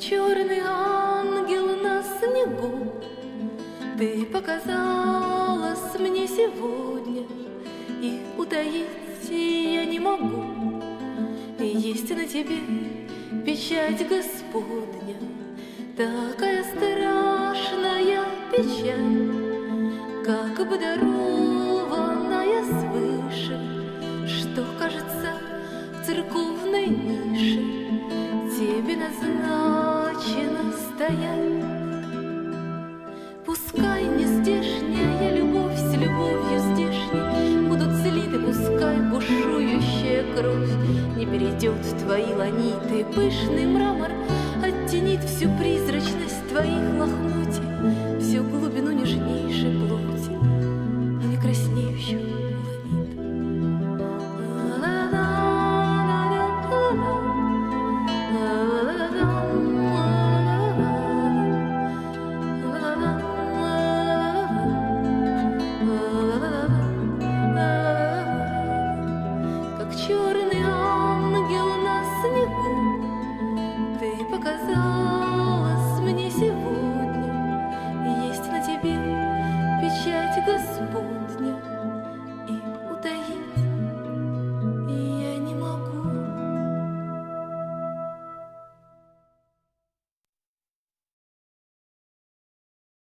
Черный ангел на снегу, ты показалась мне сегодня, и утаить я не могу. Есть на тебе печать Господня, такая страшная печать, как бы дарованная свыше, что, кажется, в церковной нише тебе назначено стоять. Пускай не здешняя любовь с любовью здешней будут слиты, пускай бушующая кровь не перейдет в твои ланиты, пышный мрамор оттенит всю призрачность твоих лохмотьев.